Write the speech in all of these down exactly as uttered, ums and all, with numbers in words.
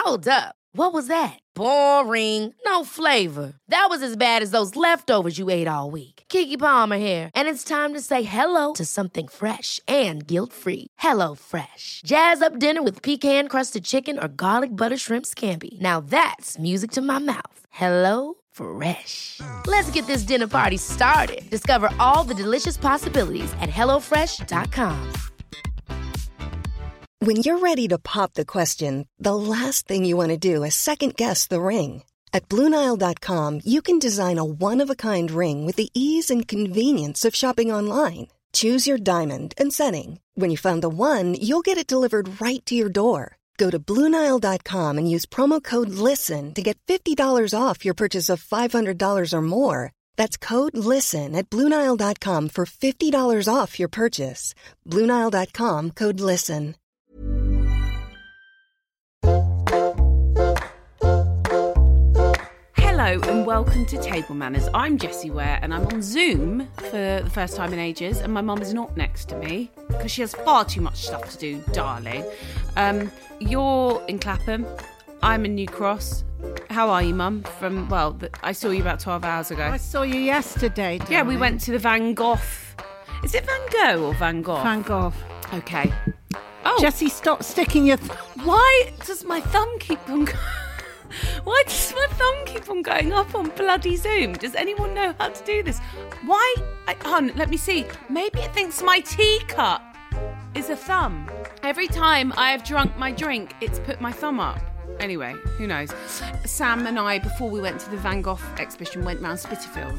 Hold up. What was that? Boring. No flavor. That was as bad as those leftovers you ate all week. Keke Palmer here, and it's time to say hello to something fresh and guilt-free. Hello Fresh. Jazz up dinner with pecan-crusted chicken or garlic butter shrimp scampi. Now that's music to my mouth. Hello Fresh. Let's get this dinner party started. Discover all the delicious possibilities at hello fresh dot com. When you're ready to pop the question, the last thing you want to do is second-guess the ring. At Blue Nile dot com, you can design a one-of-a-kind ring with the ease and convenience of shopping online. Choose your diamond and setting. When you find the one, you'll get it delivered right to your door. Go to Blue Nile dot com and use promo code LISTEN to get fifty dollars off your purchase of five hundred dollars or more. That's code LISTEN at Blue Nile dot com for fifty dollars off your purchase. Blue Nile dot com, code LISTEN. Hello and welcome to Table Manners. I'm Jessie Ware and I'm on Zoom for the first time in ages, and my mum is not next to me because she has far too much stuff to do, darling. Um, you're in Clapham. I'm in New Cross. How are you, Mum? From, well, the, I saw you about twelve hours ago. I saw you yesterday, darling. Yeah, we went to the Van Gogh. Is it Van Gogh or Van Gogh? Van Gogh. Okay. Oh. Jessie, stop sticking your... Th- Why does my thumb keep on going... Why does my thumb keep on going up on bloody Zoom? Does anyone know how to do this? Why? I, hon, let me see. Maybe it thinks my teacup is a thumb. Every time I have drunk my drink, it's put my thumb up. Anyway, who knows? Sam and I, before we went to the Van Gogh exhibition, went round Spitalfields,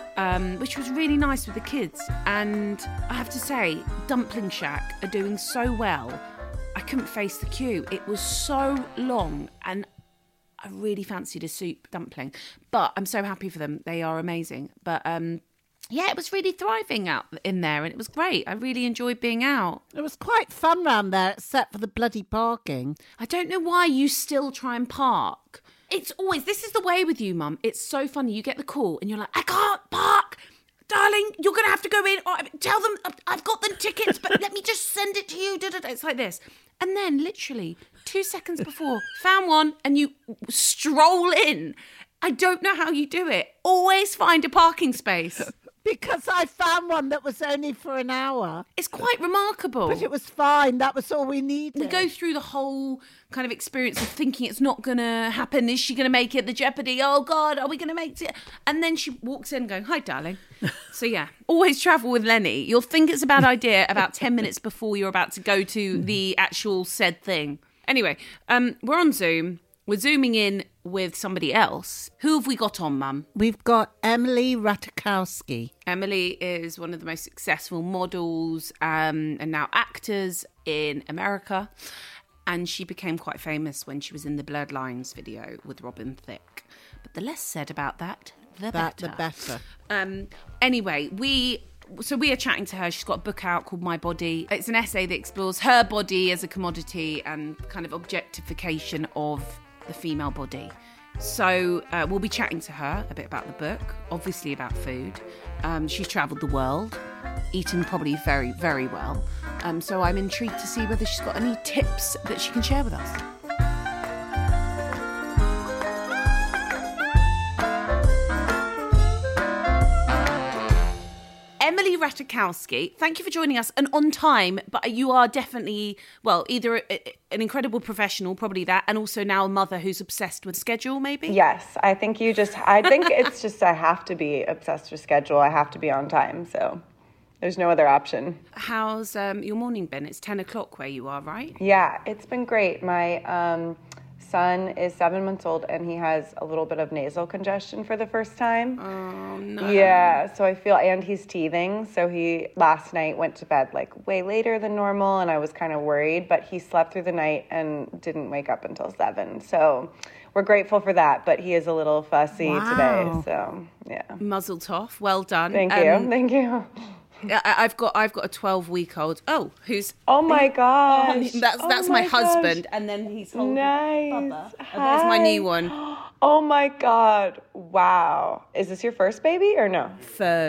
um, which was really nice with the kids. And I have to say, Dumpling Shack are doing so well. I couldn't face the queue. It was so long, and I really fancied a soup dumpling, but I'm so happy for them. They are amazing. But um, yeah, it was really thriving out in there, and it was great. I really enjoyed being out. It was quite fun round there, except for the bloody parking. I don't know why you still try and park. It's always, this is the way with you, Mum. It's so funny. You get the call and you're like, I can't park. Darling, you're going to have to go in. Or tell them I've got the tickets, but let me just send it to you. It's like this. And then literally two seconds before, found one, and you stroll in. I don't know how you do it. Always find a parking space. Because I found one that was only for an hour. It's quite remarkable. But it was fine. That was all we needed. We go through the whole kind of experience of thinking it's not going to happen. Is she going to make it? The jeopardy. Oh, God, are we going to make it? And then she walks in going, hi, darling. So, yeah, always travel with Lenny. You'll think it's a bad idea about ten minutes before you're about to go to the actual said thing. Anyway, um, we're on Zoom. We're Zooming in with somebody else. Who have we got on, Mum? We've got Emily Ratajkowski. Emily is one of the most successful models um, and now actors in America. And she became quite famous when she was in the Blurred Lines video with Robin Thicke. But the less said about that, the that, better. The better. Um, anyway, we... So we are chatting to her. She's got a book out called My Body. It's an essay that explores her body as a commodity and kind of objectification of the female body. So uh, we'll be chatting to her a bit about the book, obviously about food. Um, she's travelled the world, eaten probably very, very well. Um, so I'm intrigued to see whether she's got any tips that she can share with us. Emily Ratajkowski, thank you for joining us, and on time, but you are definitely, well, either a, a, an incredible professional, probably that, and also now a mother who's obsessed with schedule, maybe? Yes, I think you just, I think it's just, I have to be obsessed with schedule. I have to be on time, so there's no other option. How's um, your morning been? It's ten o'clock where you are, right? Yeah, it's been great. My um, son is seven months old, and he has a little bit of nasal congestion for the first time. Oh, no. Yeah, so I feel, and he's teething, so he last night went to bed like way later than normal, and I was kind of worried, but he slept through the night and didn't wake up until seven, so we're grateful for that, but he is a little fussy wow. today, so yeah. Muzzle toff, well done. Thank you, um, thank you. I've got I've got a twelve week old. Oh, who's oh my gosh, oh, that's that's oh my, my husband, gosh. and then he's holding nice. Bubba. Oh, there's my new one. Oh my God, wow! Is this your first baby or no? Third.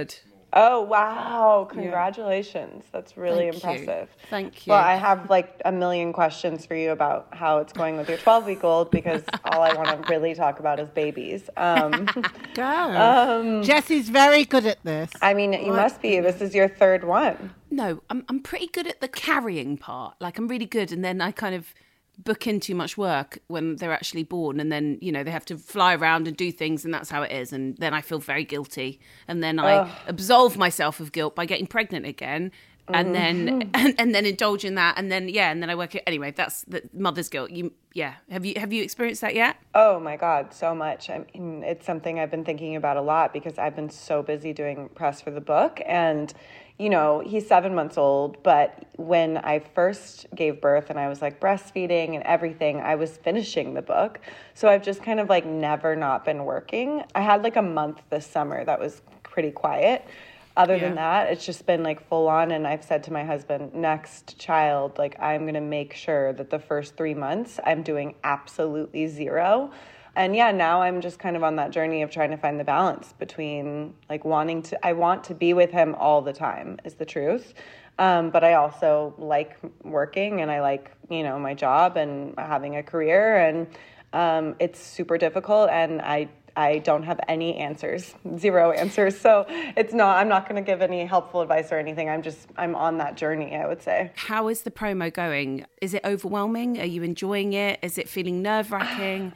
Oh, wow. Congratulations. Yeah. That's really Thank impressive. You. Thank you. Well, I have like a million questions for you about how it's going with your twelve-week-old because all I want to really talk about is babies. Um, Go. Um, Jesse's very good at this. I mean, you must be. This is your third one. No, I'm I'm pretty good at the carrying part. Like, I'm really good, and then I kind of book in too much work when they're actually born, and then, you know, they have to fly around and do things, and that's how it is, and then I feel very guilty, and then I Ugh. absolve myself of guilt by getting pregnant again, and mm-hmm. then and, and then indulge in that, and then yeah and then I work it anyway. That's the mother's guilt. You yeah have you have you experienced that yet? Oh my God, so much. I mean, it's something I've been thinking about a lot because I've been so busy doing press for the book, and you know, he's seven months old, but when I first gave birth and I was like breastfeeding and everything, I was finishing the book. So I've just kind of like never not been working. I had like a month this summer that was pretty quiet. Other yeah. than that, it's just been like full on. And I've said to my husband, next child, like I'm going to make sure that the first three months I'm doing absolutely zero. And yeah, now I'm just kind of on that journey of trying to find the balance between like wanting to, I want to be with him all the time is the truth. Um, but I also like working and I like, you know, my job and having a career, and um, it's super difficult, and I, I don't have any answers, zero answers. So it's not, I'm not going to give any helpful advice or anything. I'm just, I'm on that journey, I would say. How is the promo going? Is it overwhelming? Are you enjoying it? Is it feeling nerve-wracking?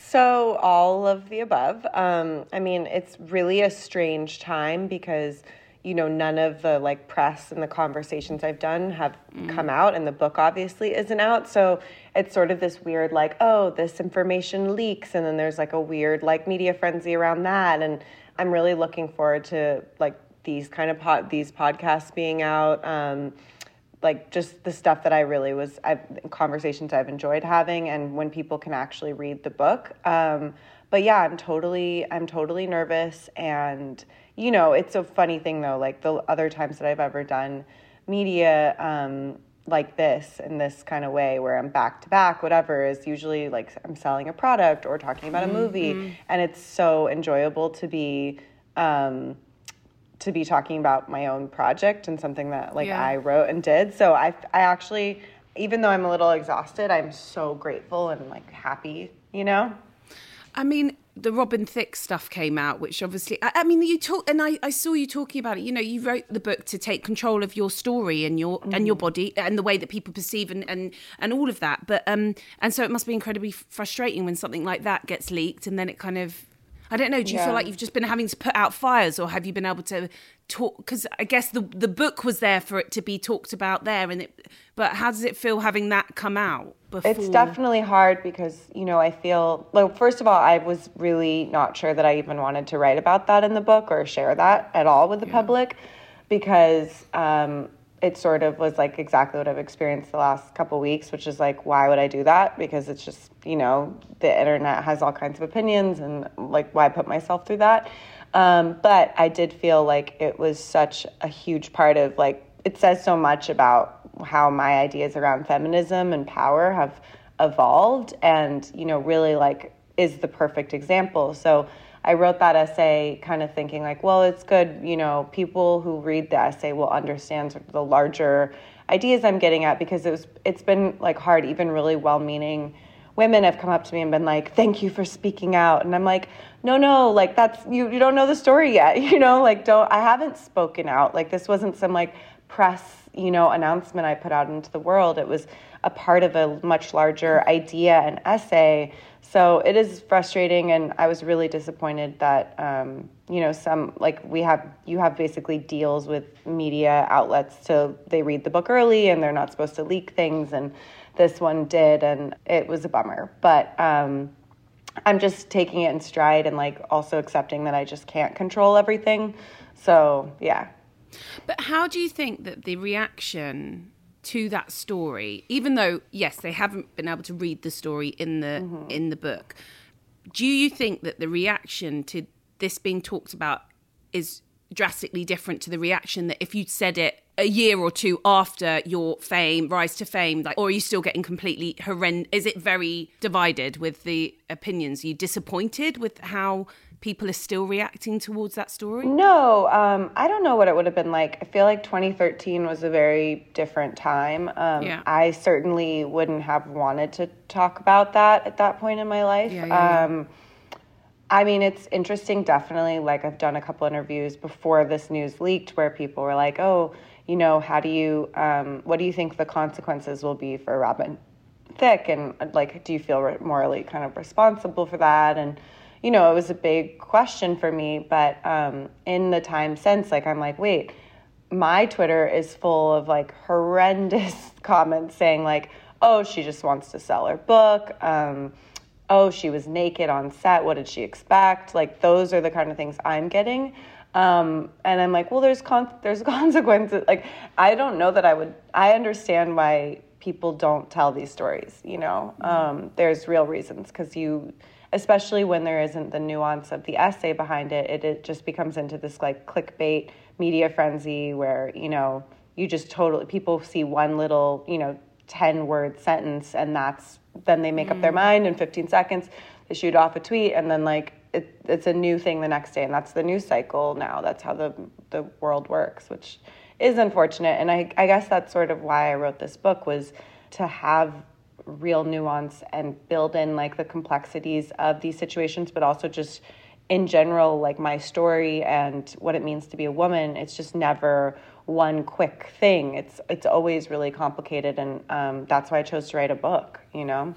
So all of the above. Um, I mean, it's really a strange time because, you know, none of the like press and the conversations I've done have mm. come out, and the book obviously isn't out. So it's sort of this weird like, oh, this information leaks, and then there's like a weird like media frenzy around that. And I'm really looking forward to like these kind of pod, these podcasts being out. Um, like just the stuff that I really was, I've, conversations I've enjoyed having, and when people can actually read the book. Um, but yeah, I'm totally, I'm totally nervous. And, you know, it's a funny thing though, like the other times that I've ever done media um, like this, in this kind of way where I'm back to back, whatever, is usually like I'm selling a product or talking about a movie. Mm-hmm. And it's so enjoyable to be, um, to be talking about my own project and something that like yeah. I wrote and did. So I, I actually, even though I'm a little exhausted, I'm so grateful and like happy, you know? I mean, the Robin Thicke stuff came out, which obviously, I, I mean, you talk, and I, I saw you talking about it, you know, you wrote the book to take control of your story and your, mm. and your body and the way that people perceive and, and, and all of that. But, um, and so it must be incredibly frustrating when something like that gets leaked and then it kind of, I don't know, do you yeah. feel like you've just been having to put out fires, or have you been able to talk? Because I guess the the book was there for it to be talked about there, and it, but how does it feel having that come out before? It's definitely hard because, you know, I feel, like, first of all, I was really not sure that I even wanted to write about that in the book or share that at all with the yeah. public, because um, it sort of was like exactly what I've experienced the last couple of weeks, which is like, why would I do that? Because it's just, you know, the internet has all kinds of opinions, and like, why put myself through that? Um, but I did feel like it was such a huge part of like, it says so much about how my ideas around feminism and power have evolved, and, you know, really like is the perfect example. So I wrote that essay kind of thinking like, well, it's good, you know, people who read the essay will understand sort of the larger ideas I'm getting at, because it was, it's been like hard. Even really well-meaning women have come up to me and been like, thank you for speaking out. And I'm like, no, no, like that's, you, you don't know the story yet. You know, like don't, I haven't spoken out. Like this wasn't some like press, you know, announcement I put out into the world. It was a part of a much larger idea and essay. So it is frustrating, and I was really disappointed that, um, you know, some, like we have, you have basically deals with media outlets so they read the book early and they're not supposed to leak things, and this one did, and it was a bummer. But um, I'm just taking it in stride and like also accepting that I just can't control everything. So, yeah. But how do you think that the reaction to that story, even though, yes, they haven't been able to read the story in the mm-hmm. in the book, do you think that the reaction to this being talked about is drastically different to the reaction that if you'd said it a year or two after your fame, rise to fame, like, or are you still getting completely horrendous? Is it very divided with the opinions? Are you disappointed with how people are still reacting towards that story? No, um, I don't know what it would have been like. I feel like twenty thirteen was a very different time. Um, Yeah. I certainly wouldn't have wanted to talk about that at that point in my life. Yeah, yeah, yeah. Um, I mean, it's interesting, definitely. Like, I've done a couple interviews before this news leaked where people were like, oh, you know, how do you, um, what do you think the consequences will be for Robin Thicke? And, like, do you feel morally kind of responsible for that? And, you know, it was a big question for me. But um, in the time since, like, I'm like, wait, my Twitter is full of, like, horrendous comments saying, like, oh, she just wants to sell her book. Um oh, she was naked on set, what did she expect? Like, those are the kind of things I'm getting. Um, and I'm like, well, there's con- there's consequences. Like, I don't know that I would, I understand why people don't tell these stories, you know? Um, there's real reasons, because you, especially when there isn't the nuance of the essay behind it, it, it just becomes into this, like, clickbait media frenzy where, you know, you just totally, people see one little, you know, ten-word sentence, and that's, then they make mm. up their mind in fifteen seconds, they shoot off a tweet, and then, like, it, it's a new thing the next day, and that's the news cycle now. That's how the the world works, which is unfortunate. And I, I guess that's sort of why I wrote this book, was to have real nuance and build in, like, the complexities of these situations, but also just in general, like, my story and what it means to be a woman. It's just never one quick thing. It's it's always really complicated, and um, that's why I chose to write a book, you know?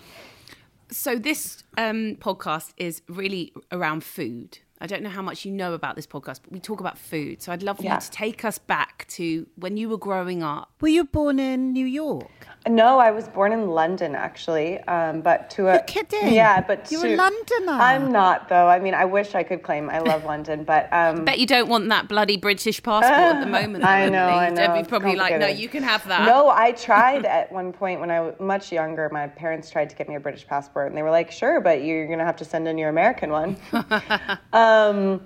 So this um, podcast is really around food. I don't know how much you know about this podcast, but we talk about food. So I'd love for Yeah. you to take us back to when you were growing up. Were you born in New York? No, I was born in London, actually, um, but to a... You're kidding? Yeah, but You're to, a Londoner. I'm not, though. I mean, I wish I could claim I love London, but... Um, Bet you don't want that bloody British passport at the moment. I though, know, Emily. I know. Debbie's It's probably like, no, complicated. you can have that. No, I tried at one point when I was much younger. My parents tried to get me a British passport, and they were like, sure, but you're going to have to send in your American one. um,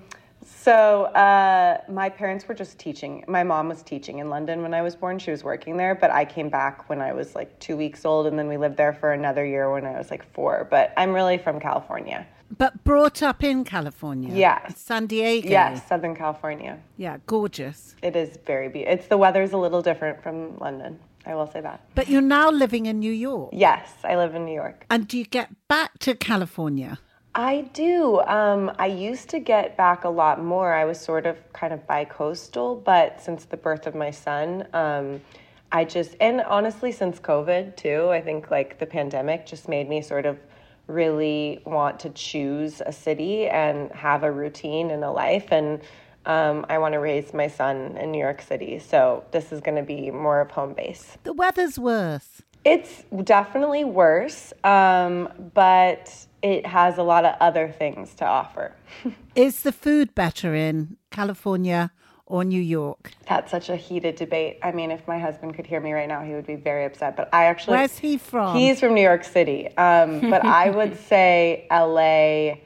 so uh, my parents were just teaching. My mom was teaching in London when I was born. She was working there, but I came back when I was like two weeks old, and then we lived there for another year when I was like four. But I'm really from California. But brought up in California? Yes. San Diego? Yes, Southern California. Yeah, gorgeous. It is very beautiful. It's the weather's a little different from London. I will say that. But you're now living in New York? Yes, I live in New York. And do you get back to California? I do. Um, I used to get back a lot more. I was sort of kind of bi-coastal, but since the birth of my son, um, I just, and honestly, since COVID too, I think like the pandemic just made me sort of really want to choose a city and have a routine and a life. And um, I want to raise my son in New York City. So this is going to be more of home base. The weather's worse. It's definitely worse, um, but it has a lot of other things to offer. Is the food better in California or New York? That's such a heated debate. I mean, if my husband could hear me right now, he would be very upset. But I actually... Where's he from? He's from New York City. Um, but I would say L A...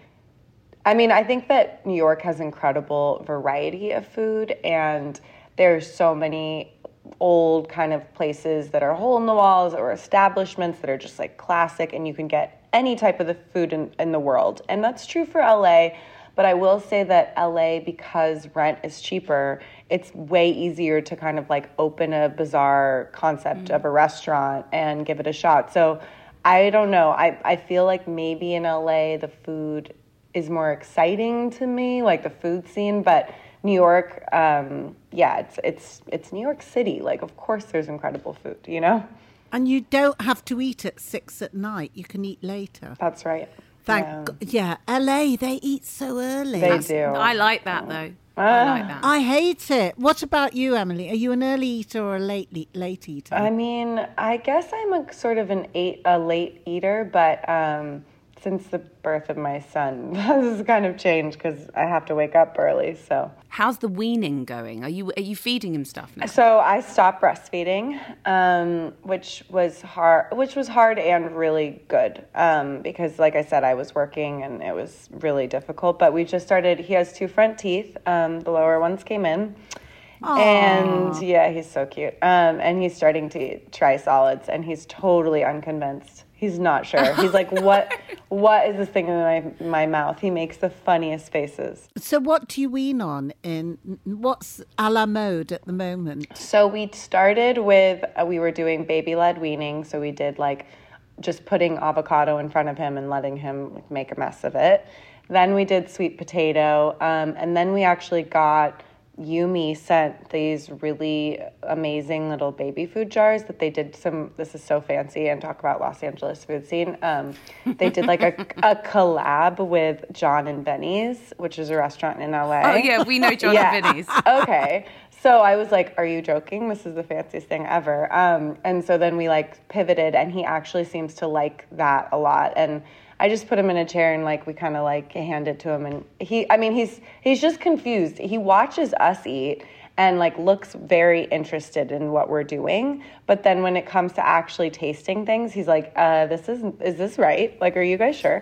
I mean, I think that New York has incredible variety of food, and there's so many old kind of places that are hole in the walls or establishments that are just like classic, and you can get any type of the food in, in the world. And that's true for L A, but I will say that L A, because rent is cheaper, it's way easier to kind of like open a bizarre concept mm-hmm. of a restaurant and give it a shot. So I don't know. I, I feel like maybe in L A the food is more exciting to me, like the food scene, but New York, um, yeah, it's it's it's New York City. Like, of course there's incredible food, you know? And you don't have to eat at six at night. You can eat later. That's right. Thank yeah. God. Yeah, L A, they eat so early. They That's- do. I like that, though. Ah. I like that. I hate it. What about you, Emily? Are you an early eater or a late le- late eater? I mean, I guess I'm a sort of an eight, a late eater, but um, since the birth of my son, this has kind of changed because I have to wake up early, so... How's the weaning going? Are you are you feeding him stuff now? So I stopped breastfeeding, um, which was hard, which was hard and really good, um, because like I said, I was working and it was really difficult. But we just started. He has two front teeth. Um, the lower ones came in, Aww. and yeah, he's so cute. Um, and he's starting to try solids, and he's totally unconvinced. He's not sure. He's like, what what is this thing in my, my mouth? He makes the funniest faces. So what do you wean on in, what's a la mode at the moment? So we started with, uh, we were doing baby-led weaning. So we did like just putting avocado in front of him and letting him like, make a mess of it. Then we did sweet potato. Um, and then we actually got... Yumi sent these really amazing little baby food jars that they did some, this is so fancy, and talk about Los Angeles food scene. Um, they did like a, a collab with John and Benny's, which is a restaurant in L A. Oh yeah, we know John yeah. and Benny's. Okay. So I was like, are you joking? This is the fanciest thing ever. Um, and so then we like pivoted, and he actually seems to like that a lot. And I just put him in a chair and like we kind of like hand it to him, and he I mean he's he's just confused. He watches us eat and like looks very interested in what we're doing, but then when it comes to actually tasting things, he's like, uh this is is this right? Like, are you guys sure?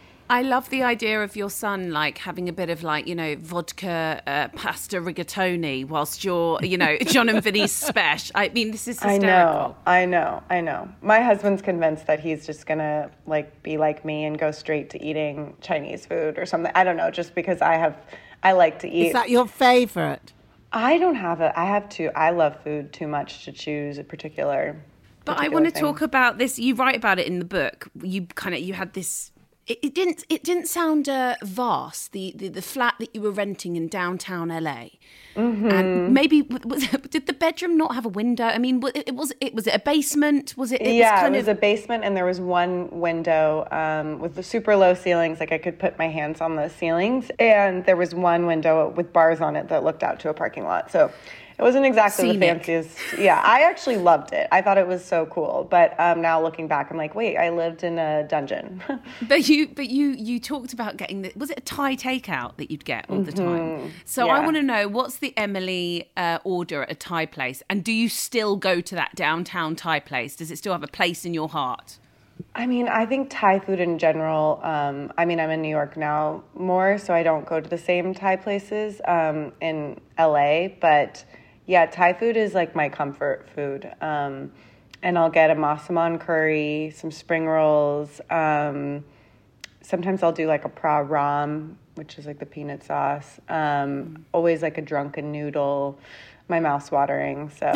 I love the idea of your son, like, having a bit of, like, you know, vodka, uh, pasta rigatoni whilst you're, you know, John and Vinny's special. I mean, this is hysterical. I know, I know, I know. My husband's convinced that he's just going to, like, be like me and go straight to eating Chinese food or something. I don't know, just because I have, I like to eat. Is that your favorite? I don't have it. I have to, I love food too much to choose a particular But I want to talk about this. You write about it in the book. You kind of, you had this... It, it didn't. It didn't sound uh, vast. The, the the flat that you were renting in downtown L A, mm-hmm. and maybe was, did the bedroom not have a window? I mean, it was. It was it a basement? Was it? it yeah, was kind it was of... a basement, and there was one window um, with the super low ceilings. Like I could put my hands on the ceilings, and there was one window with bars on it that looked out to a parking lot. So. It wasn't exactly Scenic. The fanciest. Yeah, I actually loved it. I thought it was so cool. But um, now looking back, I'm like, wait, I lived in a dungeon. but you, but you, you talked about getting the. Was it a Thai takeout that you'd get all mm-hmm. the time? So yeah. I want to know, what's the Emily uh, order at a Thai place, and do you still go to that downtown Thai place? Does it still have a place in your heart? I mean, I think Thai food in general, um, I mean, I'm in New York now more, so I don't go to the same Thai places um, in L A, but yeah, Thai food is like my comfort food. Um, and I'll get a massaman curry, some spring rolls. Um, sometimes I'll do like a pra ram, which is like the peanut sauce. Um, always like a drunken noodle. My mouth's watering, so.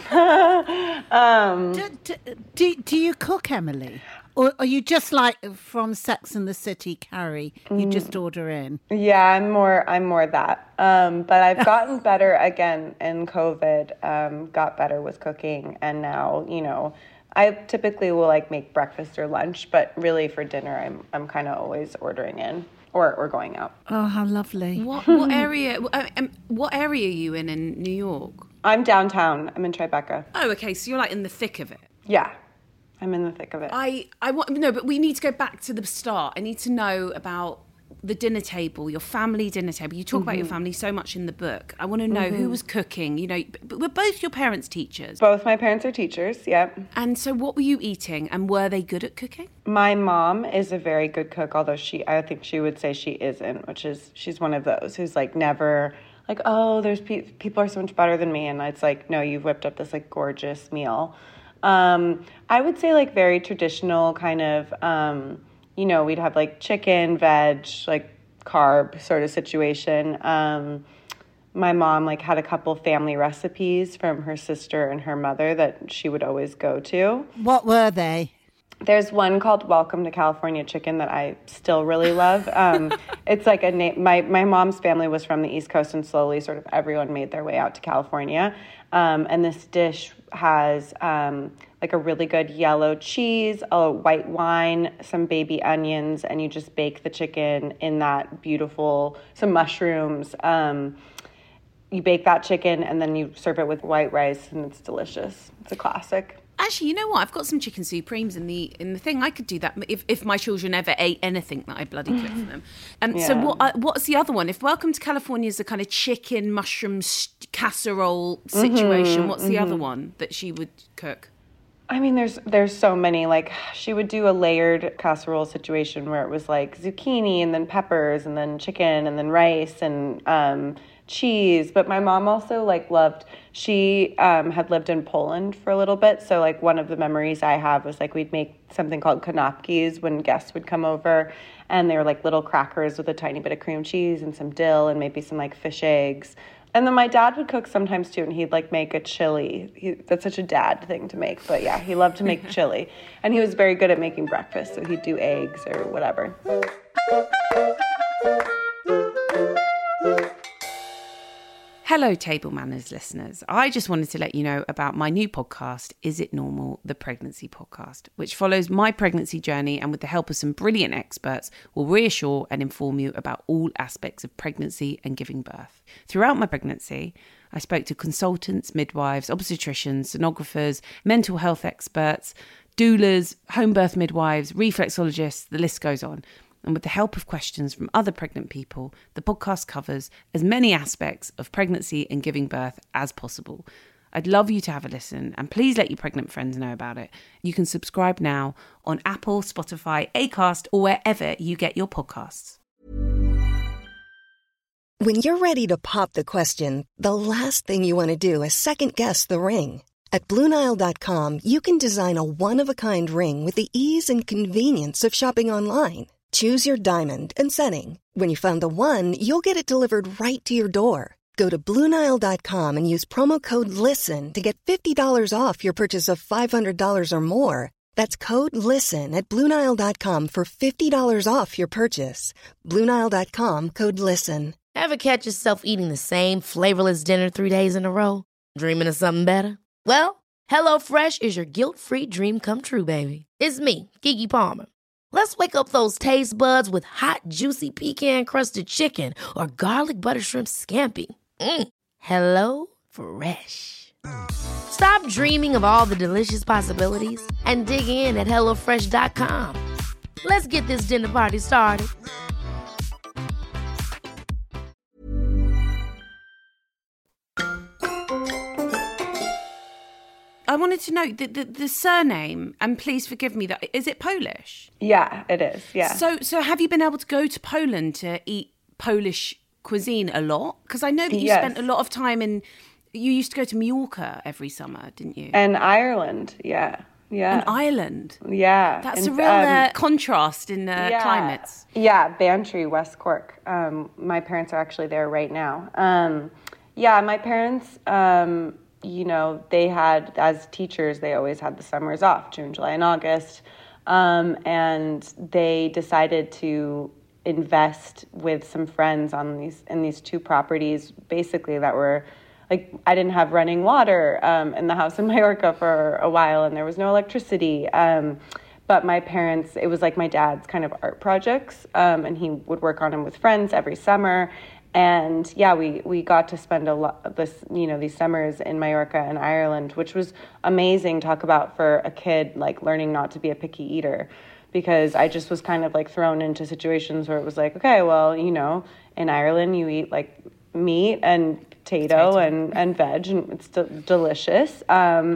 um, do, do, do, do you cook, Emily? Or are you just like from Sex and the City, Carrie? You just order in? Yeah, I'm more I'm more that. Um, but I've gotten better again in COVID. Um, got better with cooking, and now you know I typically will like make breakfast or lunch, but really for dinner I'm I'm kind of always ordering in or or going out. Oh, how lovely! What what area? Um, what area are you in in New York? I'm downtown. I'm in Tribeca. Oh, okay. So you're like in the thick of it. Yeah. I'm in the thick of it. I, I want no, but we need to go back to the start. I need to know about the dinner table, your family dinner table. You talk mm-hmm. about your family so much in the book. I want to know mm-hmm. who was cooking. You know, but were both your parents teachers? Both my parents are teachers. Yep. And so, what were you eating? And were they good at cooking? My mom is a very good cook, although she, I think she would say she isn't. Which is, she's one of those who's like never. Like, oh, there's pe- people are so much better than me, and it's like, no, you've whipped up this like gorgeous meal. Um, I would say like very traditional kind of, um, you know, we'd have like chicken, veg, like carb sort of situation. Um, my mom like had a couple family recipes from her sister and her mother that she would always go to. What were they? There's one called Welcome to California Chicken that I still really love. Um, it's like a name. My, my mom's family was from the East Coast, and slowly sort of everyone made their way out to California. Um, and this dish has um, like a really good yellow cheese, a white wine, some baby onions, and you just bake the chicken in that beautiful, some mushrooms. Um, you bake that chicken and then you serve it with white rice, and it's delicious. It's a classic. Actually, you know what? I've got some chicken supremes in the in the thing. I could do that if, if my children ever ate anything that I bloody cooked for them. And yeah. so what? Uh, what's the other one? If Welcome to California is a kind of chicken mushroom st- casserole situation, mm-hmm, what's the mm-hmm. other one that she would cook? I mean, there's there's so many. Like, she would do a layered casserole situation where it was like zucchini and then peppers and then chicken and then rice and um, cheese. But my mom also like loved, she um, had lived in Poland for a little bit. So like one of the memories I have was like we'd make something called kanapkis when guests would come over. And they were like little crackers with a tiny bit of cream cheese and some dill and maybe some like fish eggs. And then my dad would cook sometimes too, and he'd like make a chili. He, that's such a dad thing to make, but yeah, he loved to make chili. And he was very good at making breakfast, so he'd do eggs or whatever. Hello, Table Manners listeners. I just wanted to let you know about my new podcast, Is It Normal? The Pregnancy Podcast, which follows my pregnancy journey and with the help of some brilliant experts will reassure and inform you about all aspects of pregnancy and giving birth. Throughout my pregnancy, I spoke to consultants, midwives, obstetricians, sonographers, mental health experts, doulas, home birth midwives, reflexologists, the list goes on. And with the help of questions from other pregnant people, the podcast covers as many aspects of pregnancy and giving birth as possible. I'd love you to have a listen, and please let your pregnant friends know about it. You can subscribe now on Apple, Spotify, Acast, or wherever you get your podcasts. When you're ready to pop the question, the last thing you want to do is second-guess the ring. At Blue Nile dot com, you can design a one-of-a-kind ring with the ease and convenience of shopping online. Choose your diamond and setting. When you find the one, you'll get it delivered right to your door. Go to Blue Nile dot com and use promo code LISTEN to get fifty dollars off your purchase of five hundred dollars or more. That's code LISTEN at Blue Nile dot com for fifty dollars off your purchase. Blue Nile dot com, code LISTEN. Ever catch yourself eating the same flavorless dinner three days in a row? Dreaming of something better? Well, HelloFresh is your guilt-free dream come true, baby. It's me, Keke Palmer. Let's wake up those taste buds with hot, juicy pecan-crusted chicken or garlic butter shrimp scampi. Mm. Hello Fresh. Stop dreaming of all the delicious possibilities and dig in at hello fresh dot com. Let's get this dinner party started. I wanted to know the, the, the surname, and please forgive me, that is it Polish? Yeah, it is, yeah. So so have you been able to go to Poland to eat Polish cuisine a lot? Because I know that you Yes. spent a lot of time in, you used to go to Mallorca every summer, didn't you? And Ireland, yeah, yeah. And Ireland. Yeah. That's and, a real um, uh, contrast in uh, yeah. climates. Yeah, Bantry, West Cork. Um, my parents are actually there right now. Um, yeah, my parents... Um, you know, they had, as teachers, they always had the summers off, June, July, and August. Um, and they decided to invest with some friends on these, in these two properties, basically that were, like, I didn't have running water um, in the house in Mallorca for a while, and there was no electricity. Um, but my parents, it was like my dad's kind of art projects, um, and he would work on them with friends every summer. And yeah, we, we got to spend a lot this, you know, these summers in Mallorca and Ireland, which was amazing. Talk about for a kid, like learning not to be a picky eater, because I just was kind of like thrown into situations where it was like, okay, well, you know, in Ireland you eat like meat and potato and, and veg, and it's de- delicious. Um,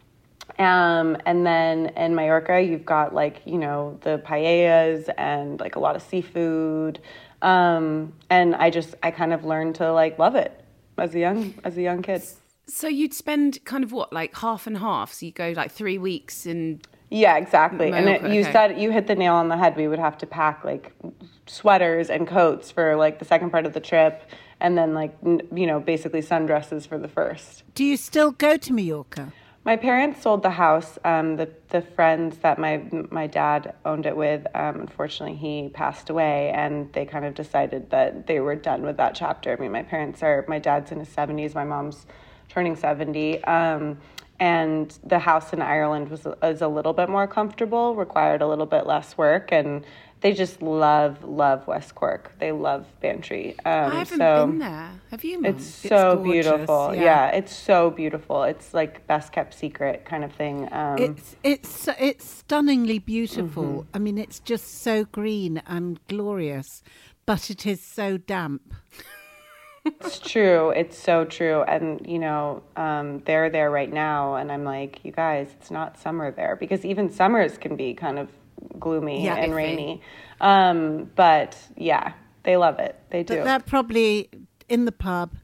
Um, and then in Mallorca, you've got like, you know, the paellas and like a lot of seafood. Um, and I just, I kind of learned to like love it as a young, as a young kid. So you'd spend kind of what, like half and half? So you go like three weeks and... Yeah, exactly. Mallorca, and it, you okay. said, you hit the nail on the head. We would have to pack like sweaters and coats for like the second part of the trip. And then like, n- you know, basically sundresses for the first. Do you still go to Mallorca? My parents sold the house. Um, the the friends that my my dad owned it with, um, unfortunately, he passed away, and they kind of decided that they were done with that chapter. I mean, my parents are, my dad's in his seventies, my mom's turning seventy, um, and the house in Ireland was is a little bit more comfortable, required a little bit less work, and they just love, love West Cork. They love Bantry. Um, I haven't so been there. Have you, Mum? It's so gorgeous, beautiful. yeah. Yeah. it's so beautiful. It's like best kept secret kind of thing. Um, It's it's it's stunningly beautiful. Mm-hmm. I mean, it's just so green and glorious, but it is so damp. It's true. It's so true. And, you know, um, they're there right now. And I'm like, you guys, it's not summer there. Because even summers can be kind of gloomy Yeah, and iffy. rainy. Um, but, yeah, they love it. They do. But they're probably in the pub,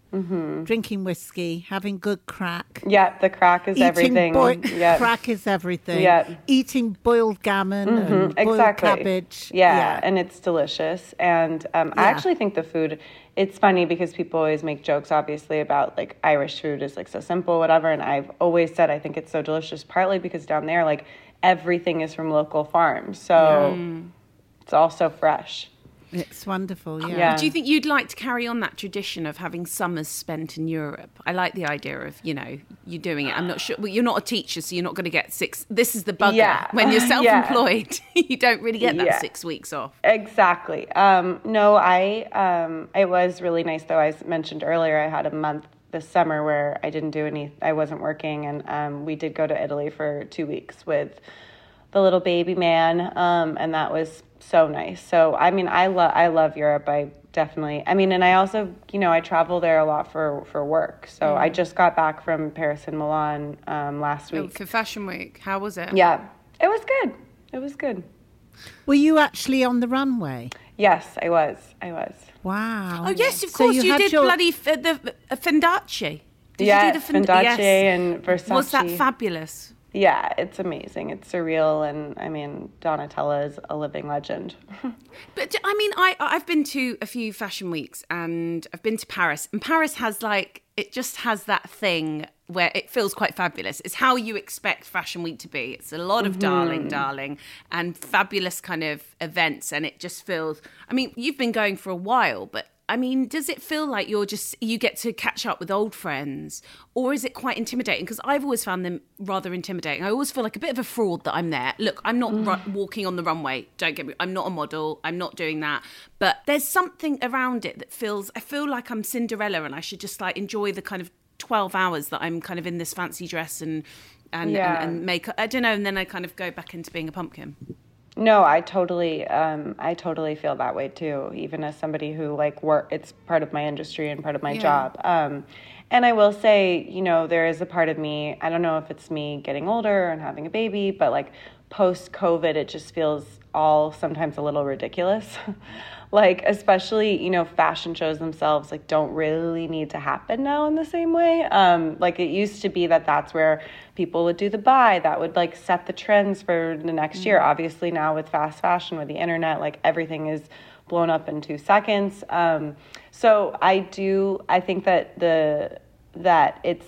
mm-hmm. drinking whiskey, having good crack. Yeah, the crack is Eating everything. Boi- yeah. Crack is everything. Yeah. Eating boiled gammon Mm-hmm. and boiled exactly. cabbage. Yeah, yeah, and it's delicious. And um, I Yeah. actually think the food, it's funny because people always make jokes, obviously, about like Irish food is like so simple, whatever. And I've always said I think it's so delicious, partly because down there, like everything is from local farms. So Yeah. it's all so fresh. It's wonderful, yeah. Yeah. Do you think you'd like to carry on that tradition of having summers spent in Europe? I like the idea of, you know, you doing it. I'm not sure. Well, you're not a teacher, so you're not going to get six. This is the bugger. Yeah. When you're Yeah. self-employed, you don't really get that Yeah. six weeks off. Exactly. Um, no, I, um, it was really nice though. I mentioned earlier, I had a month this summer where I didn't do any, I wasn't working, and um, we did go to Italy for two weeks with the little baby man, um, and that was so nice. So, I mean, I love, I love Europe. I definitely, I mean, and I also, you know, I travel there a lot for, for work. So mm. I just got back from Paris and Milan um, last week. Oh, for Fashion Week. How was it? Yeah, it was good. It was good. Were you actually on the runway? Yes, I was. I was. Wow. Oh, yes, of So course. you you had did your- bloody f- the uh, Fendacci. Did yeah, you do the Fend- Fendacci yes. and Versace. Was that fabulous? Yeah, it's amazing. It's surreal, and I mean, Donatella is a living legend. But I mean, I I've been to a few fashion weeks, and I've been to Paris, and Paris has like it just has that thing where it feels quite fabulous. It's how you expect Fashion Week to be. It's a lot of mm-hmm. darling, darling, and fabulous kind of events, and it just feels. I mean, you've been going for a while, but. I mean, does it feel like you're just, you get to catch up with old friends, or is it quite intimidating? Because I've always found them rather intimidating. I always feel like a bit of a fraud that I'm there. Look, I'm not mm. ru- walking on the runway. Don't get me, I'm not a model. I'm not doing that. But there's something around it that feels, I feel like I'm Cinderella and I should just like enjoy the kind of twelve hours that I'm kind of in this fancy dress and, and, yeah. and, and makeup. I don't know. And then I kind of go back into being a pumpkin. No, I totally, um, I totally feel that way too. Even as somebody who like work, it's part of my industry and part of my yeah. job. Um, and I will say, you know, there is a part of me. I don't know if it's me getting older and having a baby, but like post COVID, it just feels all sometimes a little ridiculous. Like, especially, you know, fashion shows themselves, like, don't really need to happen now in the same way. Um, like, it used to be that that's where people would do the buy. That would, like, set the trends for the next mm-hmm. year. Obviously, now with fast fashion, with the internet, like, everything is blown up in two seconds. Um, so I do, I think that the, that it's,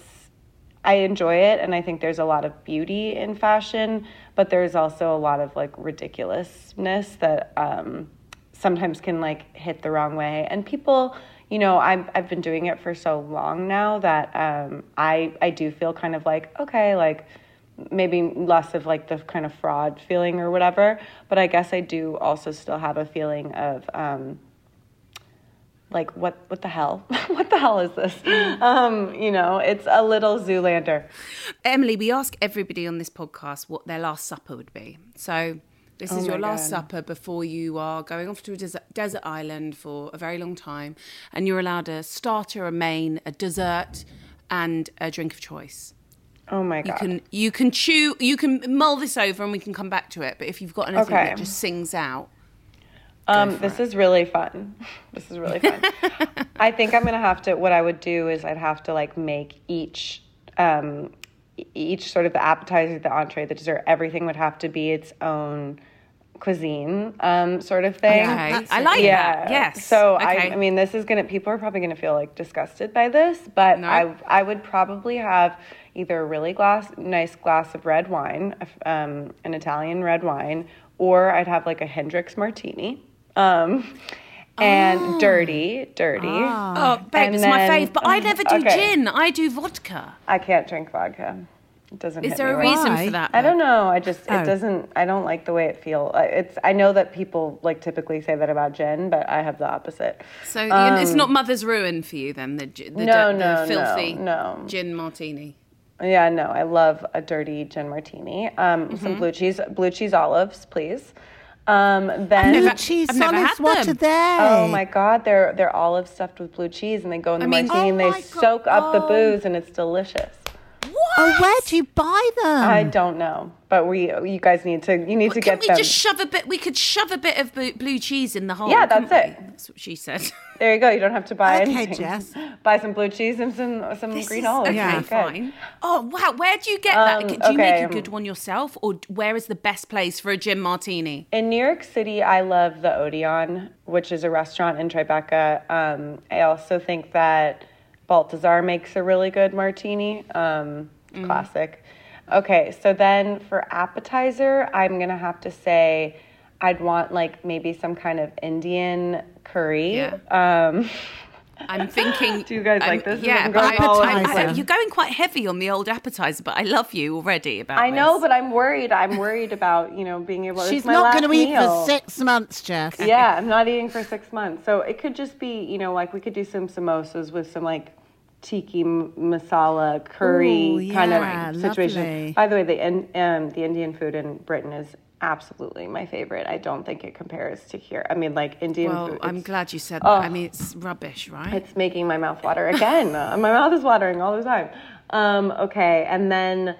I enjoy it, and I think there's a lot of beauty in fashion, but there's also a lot of, like, ridiculousness that, um, sometimes can like hit the wrong way. And people, you know, I've, I've been doing it for so long now that um, I, I do feel kind of like, okay, like maybe less of like the kind of fraud feeling or whatever. But I guess I do also still have a feeling of um, like, what, what the hell? What the hell is this? Um, you know, it's a little Zoolander. Emily, we ask everybody on this podcast what their last supper would be. So this oh is your last God. supper before you are going off to a desert, desert island for a very long time, and you're allowed a starter, a main, a dessert, and a drink of choice. Oh my God! You can you can chew, you can mull this over, and we can come back to it. But if you've got anything okay. that just sings out, um, this it. is really fun. This is really fun. I think I'm gonna have to. What I would do is I'd have to like make each. Um, each sort of the appetizer, the entree, the dessert, everything would have to be its own cuisine um, sort of thing. Okay. I like yeah. that. Yes. So okay. I, I mean, this is gonna. People are probably gonna feel like disgusted by this, but no. I I would probably have either a really glass, nice glass of red wine, um, an Italian red wine, or I'd have like a Hendrick's martini. Um, and oh. dirty, dirty. Oh, oh babe, and it's then, my fave. But I never do okay. gin. I do vodka. I can't drink vodka. It doesn't. Is hit there me a well. reason Why? for that? I don't know. I just Oh. it doesn't. I don't like the way it feels. It's. I know that people like typically say that about gin, but I have the opposite. So Um, it's not mother's ruin for you then. The, the, no, the, no, the filthy no, no. gin martini. Yeah, no. I love a dirty gin martini. Um, Mm-hmm. some blue cheese, blue cheese olives, please. Um, then never- Blue cheese I've never olives, had what them. are they? Oh my God, they're they're olives stuffed with blue cheese, and they go in the I mean- martini, Oh and they my soak God. up the booze, and it's delicious. What? Oh, where do you buy them? I don't know, but we you guys need to you need to Can get we them. just shove a bit? We could shove a bit of blue, blue cheese in the hole. Yeah, that's couldn't it. we? That's what she said. There you go. You don't have to buy Okay, anything. Jess. Buy some blue cheese and some some This green is- olives. Okay, Yeah. Good. fine. Oh wow, where do you get that? Um, Do you make okay. a good one yourself, or where is the best place for a gin martini? In New York City, I love the Odeon, which is a restaurant in Tribeca. Um, I also think that Baltazar makes a really good martini. Um, it's classic. Okay, so then for appetizer, I'm going to have to say I'd want like maybe some kind of Indian curry. Yeah. Um, I'm thinking. Do you guys I'm- like this? Yeah, I'm but going I- all I- over I- the place. you're going quite heavy on the old appetizer, but I love you already about I know, this. but I'm worried. I'm worried about, you know, being able to. She's not going to eat for six months, Jess. Yeah, I'm not eating for six months. So it could just be, you know, like we could do some samosas with some like tiki m- masala curry Ooh, kind yeah, of situation. lovely. By the way, the in, um, the Indian food in Britain is absolutely my favorite. I don't think it compares to here. I mean, like Indian Well, food. I'm it's- glad you said that. I mean, it's rubbish, right? It's making my mouth water again. Uh, my mouth is watering all the time. Um, okay, and then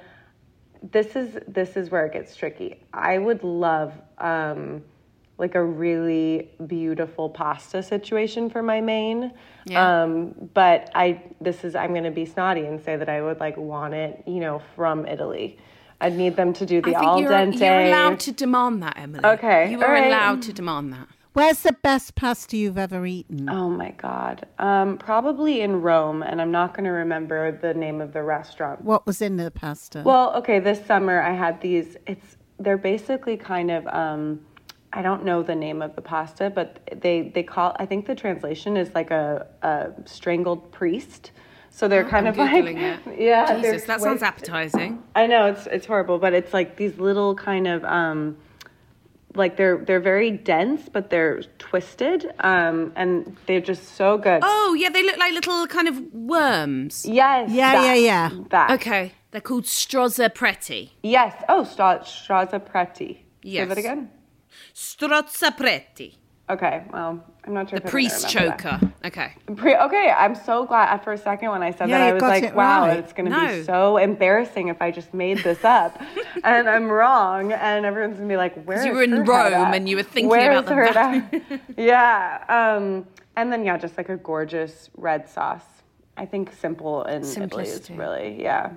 this is this is where it gets tricky. I would love um, like a really beautiful pasta situation for my main. Yeah. Um, but I this is I'm going to be snotty and say that I would like want it, you know, from Italy. I'd need them to do the I think al you're, dente. you're allowed to demand that, Emily. Okay, You all are right. allowed to demand that. Where's the best pasta you've ever eaten? Oh my God. Um, probably in Rome, and I'm not going to remember the name of the restaurant. What was in the pasta? Well, okay, this summer I had these, it's, they're basically kind of, um, I don't know the name of the pasta, but they, they call, I think the translation is like a, a strangled priest. So they're kind I'm of like, Googling it. yeah. they're Jesus, that sounds twisted. appetizing. I know, it's it's horrible, but it's like these little kind of, um, like they're they're very dense, but they're twisted, um, and they're just so good. Oh, yeah, they look like little kind of worms. Yes. Yeah, that, yeah, yeah. That. Okay, they're called strozza preti. Yes. Oh, stra- Strozza Preti. Yes. Say that again. Strozza preti. Okay. Well, I'm not sure. The if I'm priest gonna remember that. choker. Okay. Pre- okay, I'm so glad. For a second, when I said Yeah, that, I you was got like, it "Wow, right. it's going to No. be so embarrassing if I just made this up," and I'm wrong, and everyone's going to be like, "Where?" you is were in her Rome head at? and you were thinking Where about is the her Vatican." head at? Yeah, um, and then yeah, just like a gorgeous red sauce. I think simple in Italy is Simplicity. really yeah.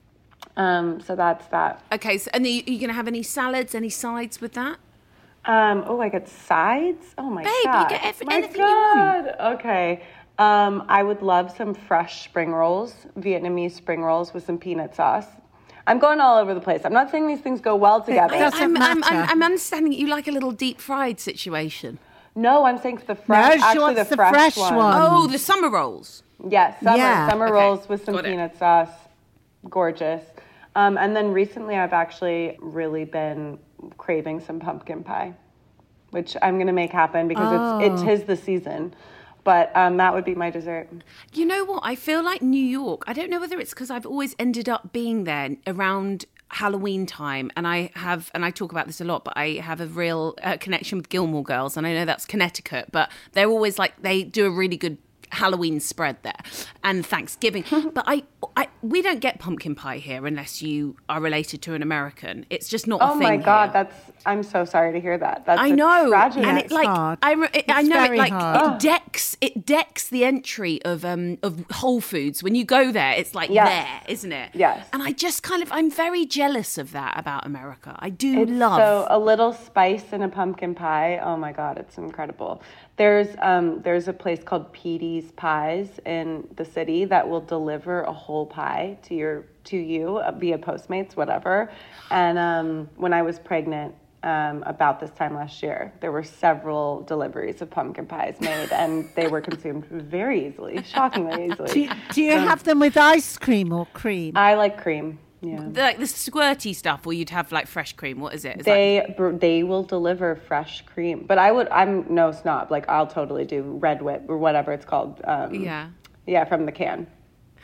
Um, so that's that. Okay, so, and are you, are you going to have any salads, any sides with that? Um, oh, I get sides? Oh my Babe, you god. get every- my anything you want. god. Okay. Um, I would love some fresh spring rolls, Vietnamese spring rolls with some peanut sauce. I'm going all over the place. I'm not saying these things go well together. I- Doesn't I'm, I'm, matter. I'm, I'm understanding that you like a little deep fried situation. no, I'm saying the fresh, she actually wants the the fresh, fresh one. one. Oh, the summer rolls. Yes, summer, Yeah. summer Okay, rolls with some got it. peanut sauce. Gorgeous. Um, and then recently I've actually really been craving some pumpkin pie, which I'm going to make happen because it's, it is the season. But um, that would be my dessert. You know what? I feel like New York. I don't know whether it's because I've always ended up being there around Halloween time, and I have, and I talk about this a lot, but I have a real uh, connection with Gilmore Girls, and I know that's Connecticut, but they're always like, they do a really good Halloween spread there, and Thanksgiving. But I, I, we don't get pumpkin pie here unless you are related to an American. It's just not a Oh thing my God, here. that's, I'm so sorry to hear that. That's I a know, tragedy. and Yeah, it like hard. I, re- it, I It's know it very like hard. it decks it decks the entry of um of Whole Foods when you go there. It's like Yes. there, isn't it? Yes. And I just kind of I'm very jealous of that about America. I do It's love. so a little spice in a pumpkin pie. Oh my God, it's incredible. There's um there's a place called Petey's Pies in the city that will deliver a whole pie to your to you uh, via Postmates, whatever. And um, when I was pregnant, um, about this time last year, there were several deliveries of pumpkin pies made, and they were consumed very easily, shockingly easily. Do you, do you have them with ice cream or cream? I like cream. Yeah. the, like the squirty stuff, or you'd have like fresh cream. What is it? It's like- They br- they will deliver fresh cream, but I would I'm no snob. Like I'll totally do Red Whip or whatever it's called. Um, Yeah. yeah, from the can.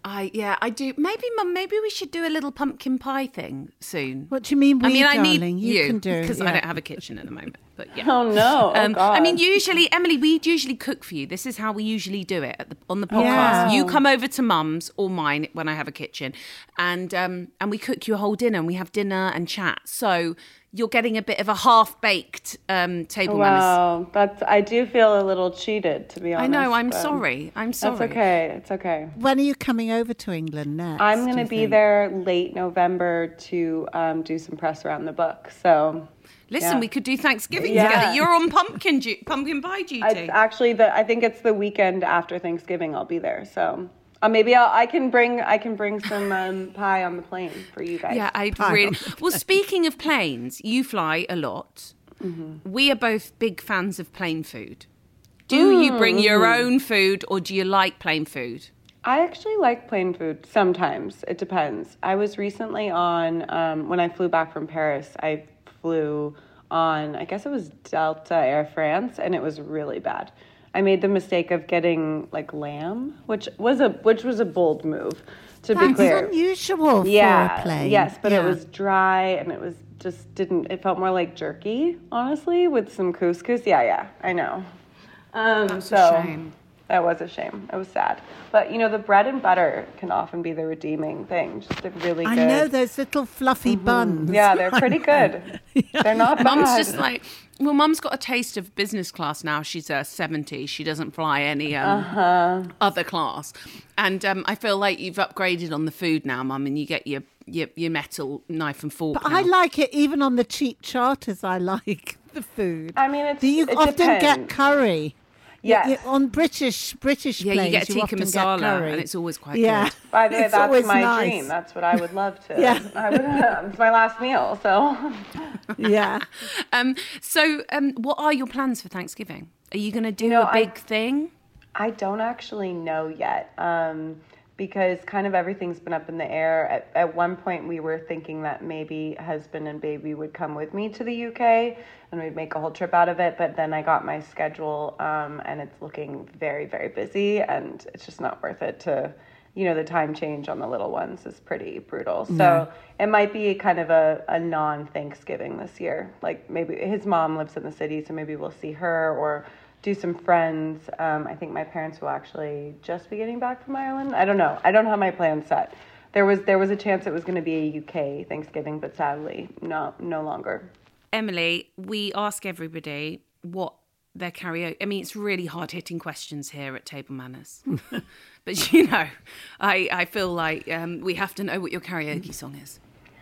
I yeah, I do. Maybe, Mum, maybe we should do a little pumpkin pie thing soon. What do you mean, we, I mean, I darling? need you, you can do because yeah. I don't have a kitchen at the moment. But yeah. Oh no! Oh, Um, God. I mean, usually, Emily, we usually cook for you. This is how we usually do it at the, on the podcast. Yeah. You come over to Mum's or mine when I have a kitchen, and um, and we cook you a whole dinner, and we have dinner and chat. So you're getting a bit of a half-baked um, table manners. Wow, that's. I do feel a little cheated, to be honest. I know. I'm but sorry. I'm sorry. That's okay. It's okay. When are you coming over to England next? I'm do going to you be think? there late November to um, do some press around the book. So Listen, yeah. we could do Thanksgiving Yeah. together. You're on pumpkin du- pumpkin pie duty. it's actually the. I think it's the weekend after Thanksgiving. I'll be there. So uh, maybe I'll, I can bring. I can bring some um, pie on the plane for you guys. Yeah, I Pie really. on the Well, speaking of planes, you fly a lot. Mm-hmm. We are both big fans of plain food. Do you bring your Mm-hmm. own food, or do you like plain food? I actually like plain food sometimes. It depends. I was recently on, um, when I flew back from Paris, I flew on, I guess it was Delta Air France, and it was really bad. I made the mistake of getting like lamb, which was a which was a bold move, to be That's clear. unusual Yeah, for a plane. yes, but Yeah. it was dry and it was just didn't. It felt more like jerky, honestly, with some couscous. Yeah, yeah, I know. Um, That's so, a shame. That was a shame. It was sad. But, you know, the bread and butter can often be the redeeming thing. Just a really I good... know those little fluffy buns. Yeah, they're pretty good. They're not bad. Mum's just like, well, Mum's got a taste of business class now. She's uh, seventy. She doesn't fly any um, Uh-huh. other class. And um, I feel like you've upgraded on the food now, Mum, and you get your, your, your metal knife and fork But now. I like it even on the cheap charters. I like the food. I mean, it's, Do you it often get depends. curry? Yes. You- you- on British British Yeah, planes, you get tikka often masala, get curry. and it's always quite yeah. good. By the way, It's that's always my nice. dream. That's what I would love to. Yeah. I would, it's my last meal, so... Yeah. Um, so, um, what are your plans for Thanksgiving? Are you going to do know, a I- big thing? I don't actually know yet, um, because kind of everything's been up in the air. At, at one point, we were thinking that maybe husband and baby would come with me to the U K, and we'd make a whole trip out of it. But then I got my schedule, um, and it's looking very, very busy, and it's just not worth it to, you know, the time change on the little ones is pretty brutal. So it might be kind of a, a non-Thanksgiving this year. Like maybe his mom lives in the city, so maybe we'll see her or do some friends. Um, I think my parents will actually just be getting back from Ireland. I don't know. I don't have my plans set. There was there was a chance it was going to be a U K Thanksgiving, but sadly, no, no longer. Emily, we ask everybody what their karaoke... I mean, it's really hard-hitting questions here at Table Manners. But, you know, I, I feel like um, we have to know what your karaoke song is.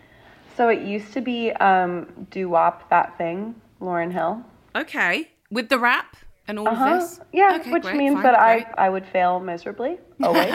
So it used to be um, doo-wop, That Thing, Lauryn Hill. Okay. With the rap and all Uh-huh. of this? Yeah, Okay, which great, means fine, that great. I, I would fail miserably, always.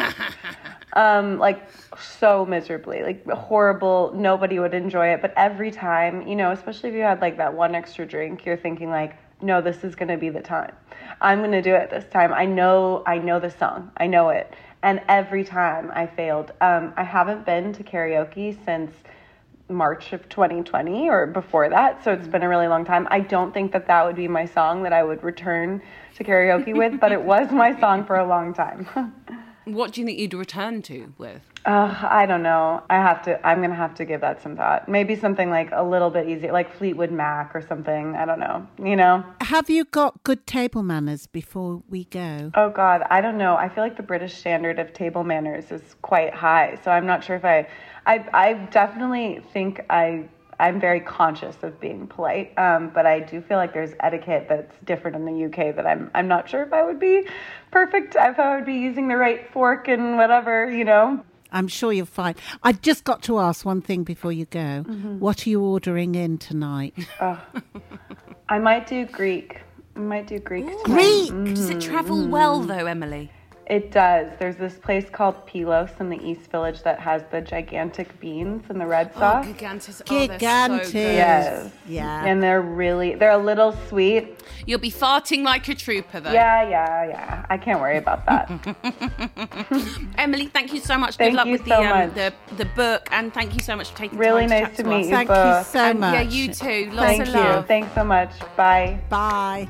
um, like, so miserably. Like, horrible, nobody would enjoy it. But every time, you know, especially if you had, like, that one extra drink, you're thinking, like, no, this is going to be the time. I'm going to do it this time. I know, I know the song. I know it. And every time I failed. Um, I haven't been to karaoke since March of twenty twenty or before that, so it's been a really long time. I don't think that that would be my song that I would return to karaoke with, but it was my song for a long time. What do you think you'd return to with? Uh, I don't know. I have to. I'm gonna have to give that some thought. Maybe something like a little bit easier, like Fleetwood Mac or something. I don't know. You know. Have you got good table manners before we go? Oh God, I don't know. I feel like the British standard of table manners is quite high, so I'm not sure if I. I I definitely think I. I'm very conscious of being polite, um, but I do feel like there's etiquette that's different in the U K that I'm I'm not sure if I would be perfect, if I would be using the right fork and whatever, you know. I'm sure you're fine. I just got to ask one thing before you go. Mm-hmm. What are you ordering in tonight? Oh. I might do Greek. I might do Greek. tonight. Greek! Does it travel well, though, Emily? It does. There's this place called Pilos in the East Village that has the gigantic beans and the red sauce. Oh, gigantes. Oh, they're so Gigantic. good. Yes. Yeah. And they're really, they're a little sweet. You'll be farting like a trooper, though. Yeah, yeah, yeah. I can't worry about that. Emily, thank you so much. Thank Good luck you with the, so um, much. the the book, and thank you so much for taking Really time nice to, to chat meet us. you Thank both. you so And, much. yeah, you too. Lots Thank of you. love. Thanks so much. Bye. Bye.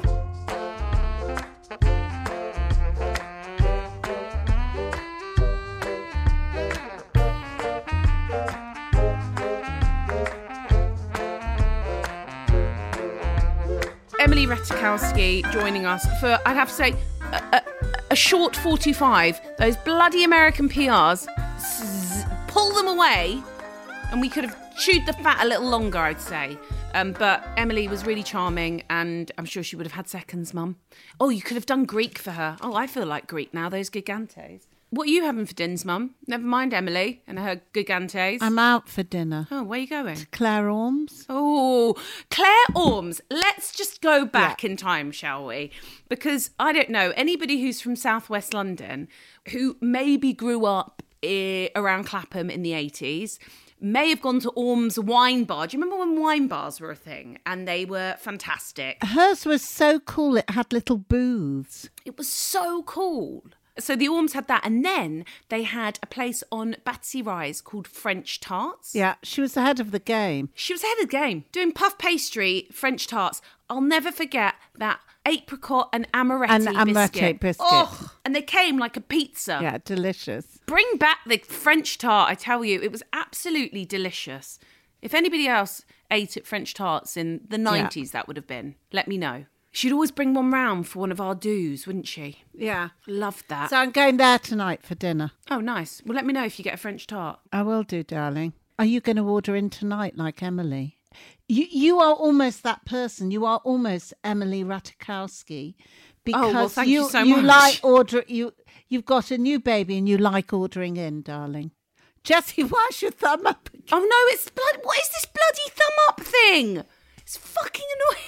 Emily Ratajkowski joining us for, I'd have to say, a, a, a short forty-five. Those bloody American P Rs, zzz, pull them away, and we could have chewed the fat a little longer, I'd say. Um, but Emily was really charming, and I'm sure she would have had seconds, Mum. Oh, you could have done Greek for her. Oh, I feel like Greek now, those gigantes. What are you having for dinners, Mum? Never mind Emily and her gigantes. I'm out for dinner. Oh, where are you going? Claire Ormes. Oh, Claire Ormes. Let's just go back Yeah. in time, shall we? Because, I don't know, anybody who's from southwest London who maybe grew up eh, around Clapham in the eighties may have gone to Ormes Wine Bar. Do you remember when wine bars were a thing? And they were fantastic. Hers was so cool, it had little booths. It was so cool. So the Ormes had that, and then they had a place on Battersea Rise called French Tarts. Yeah, she was ahead of the game. She was ahead of the game, doing puff pastry, French tarts. I'll never forget that apricot and amaretti And biscuit. amaretti biscuit. Oh, and they came like a pizza. Yeah, delicious. Bring back the French tart, I tell you. It was absolutely delicious. If anybody else ate at French Tarts in the nineties, that would have been. Let me know. She'd always bring one round for one of our do's, wouldn't she? Yeah. Loved that. So I'm going there tonight for dinner. Oh, nice. Well, let me know if you get a French tart. I will do, darling. Are you going to order in tonight like Emily? You you are almost that person. You are almost Emily Ratajkowski. Because Oh, well, thank you, you so you much. like order you you've got a new baby and you like ordering in, darling. Jessie, why's your thumb up? Oh, no, it's blood. What is this bloody thumb up thing? It's fucking annoying.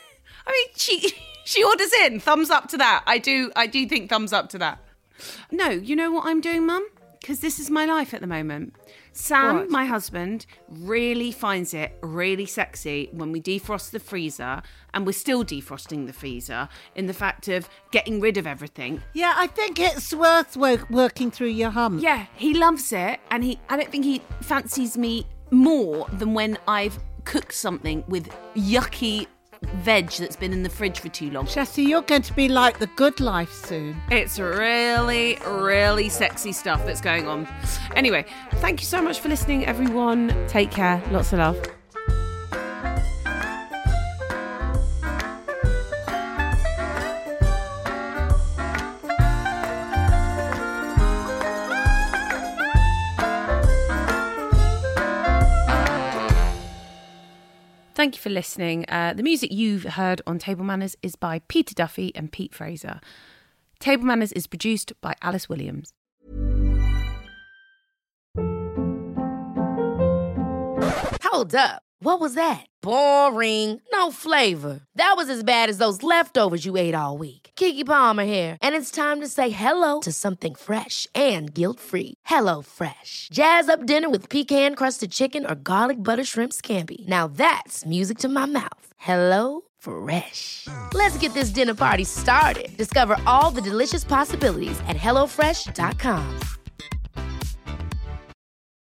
I mean, she she orders in. Thumbs up to that. I do I do think thumbs up to that. No, you know what I'm doing, Mum? Because this is my life at the moment. Sam, What? my husband, really finds it really sexy when we defrost the freezer, and we're still defrosting the freezer, in the fact of getting rid of everything. Yeah, I think it's worth work, working through your hump. Yeah, he loves it, and he I don't think he fancies me more than when I've cooked something with yucky veg that's been in the fridge for too long. Jessie, you're going to be like The Good Life soon. It's really, really sexy stuff that's going on. Anyway, thank you so much for listening, everyone. Take care. Lots of love. Thank you for listening. Uh, the music you've heard on Table Manners is by Peter Duffy and Pete Fraser. Table Manners is produced by Alice Williams. Hold up. What was that? Boring. No flavor. That was as bad as those leftovers you ate all week. Keke Palmer here, and it's time to say hello to something fresh and guilt-free. Hello Fresh. Jazz up dinner with pecan-crusted chicken or garlic butter shrimp scampi. Now that's music to my mouth. Hello Fresh. Let's get this dinner party started. Discover all the delicious possibilities at hello fresh dot com.